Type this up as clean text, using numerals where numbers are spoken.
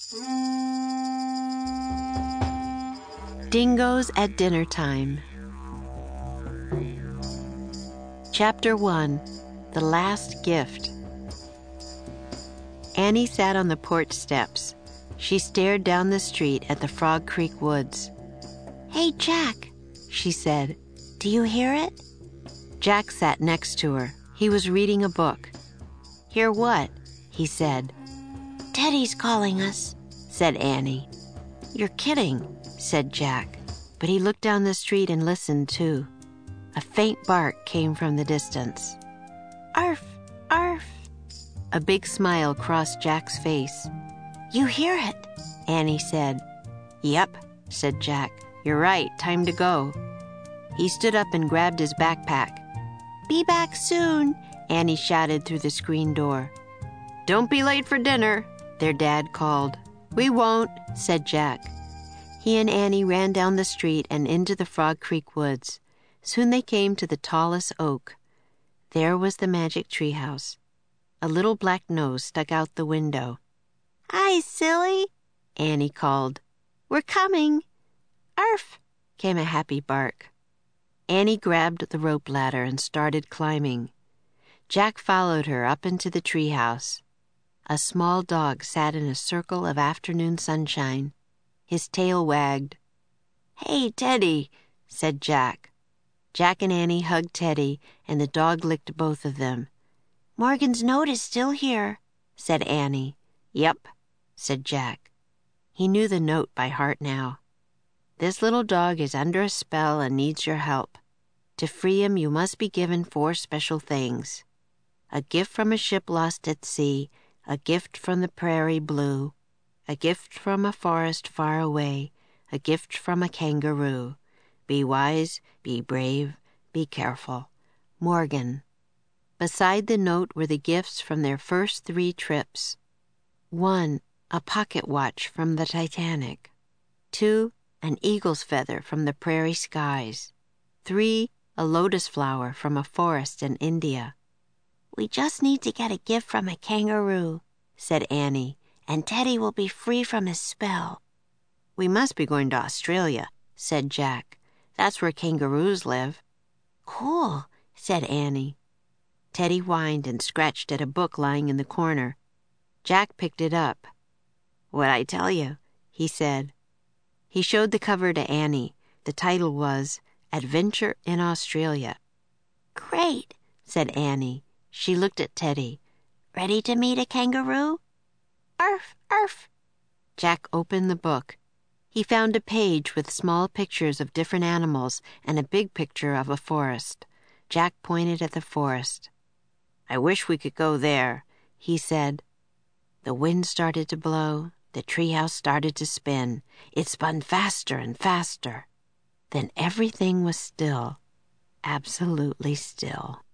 Dingoes at Dinner Time. Chapter 1. The Last Gift. Annie sat on the porch steps. She stared down the street at the Frog Creek woods. "Hey, Jack," she said. "Do you hear it?" Jack sat next to her. He was reading a book. "Hear what?" he said. "Teddy's calling us," said Annie. "You're kidding," said Jack. But he looked down the street and listened, too. A faint bark came from the distance. "Arf, arf." A big smile crossed Jack's face. "You hear it?" Annie said. "Yep," said Jack. "You're right, time to go." He stood up and grabbed his backpack. "Be back soon," Annie shouted through the screen door. "Don't be late for dinner," their dad called. "We won't," said Jack. He and Annie ran down the street and into the Frog Creek woods. Soon they came to the tallest oak. There was the magic treehouse. A little black nose stuck out the window. "Hi, silly," Annie called. "We're coming." "Arf," came a happy bark. Annie grabbed the rope ladder and started climbing. Jack followed her up into the treehouse. A small dog sat in a circle of afternoon sunshine. His tail wagged. "Hey, Teddy," said Jack. Jack and Annie hugged Teddy, and the dog licked both of them. "Morgan's note is still here," said Annie. "Yep," said Jack. He knew the note by heart now. "This little dog is under a spell and needs your help. To free him, you must be given 4 special things. A gift from a ship lost at sea, a gift from the prairie blue, a gift from a forest far away, a gift from a kangaroo. Be wise, be brave, be careful. Morgan." Beside the note were the gifts from their first 3 trips. 1. A pocket watch from the Titanic. 2. An eagle's feather from the prairie skies. 3. A lotus flower from a forest in India. "We just need to get a gift from a kangaroo," said Annie, "and Teddy will be free from his spell." "We must be going to Australia," said Jack. "That's where kangaroos live." "Cool," said Annie. Teddy whined and scratched at a book lying in the corner. Jack picked it up. "What'd I tell you?" he said. He showed the cover to Annie. The title was Adventure in Australia. "Great," said Annie. She looked at Teddy. "Ready to meet a kangaroo?" "Arf, arf." Jack opened the book. He found a page with small pictures of different animals and a big picture of a forest. Jack pointed at the forest. "I wish we could go there," he said. The wind started to blow. The treehouse started to spin. It spun faster and faster. Then everything was still, absolutely still.